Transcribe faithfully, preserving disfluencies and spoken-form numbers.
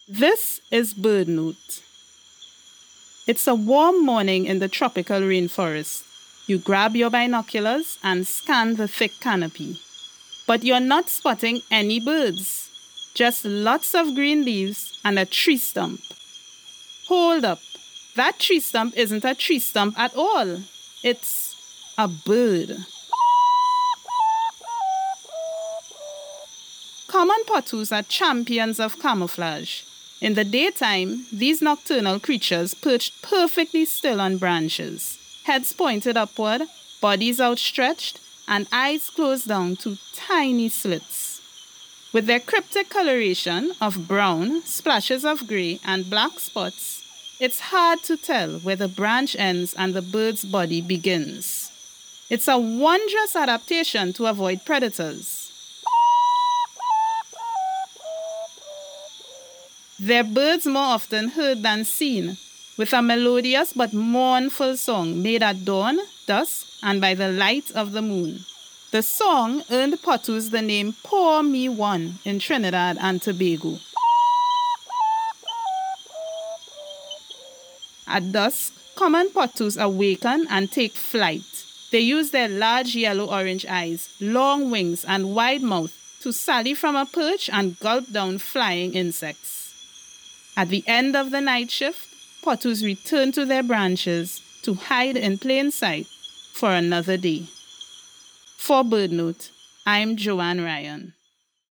This is Bird Note. It's a warm morning in the tropical rainforest. You grab your binoculars and scan the thick canopy. But you're not spotting any birds, just lots of green leaves and a tree stump. Hold up, that tree stump isn't a tree stump at all. It's a bird. Common potus are champions of camouflage. In the daytime, these nocturnal creatures perched perfectly still on branches, heads pointed upward, bodies outstretched, and eyes closed down to tiny slits. With their cryptic coloration of brown, splashes of gray, and black spots, it's hard to tell where the branch ends and the bird's body begins. It's a wondrous adaptation to avoid predators. They're birds more often heard than seen, with a melodious but mournful song made at dawn, dusk, and by the light of the moon. The song earned potus the name Pour Me One in Trinidad and Tobago. At dusk, common potus awaken and take flight. They use their large yellow-orange eyes, long wings, and wide mouth to sally from a perch and gulp down flying insects. At the end of the night shift, potus return to their branches to hide in plain sight for another day. For Bird Note, I'm Joanne Ryan.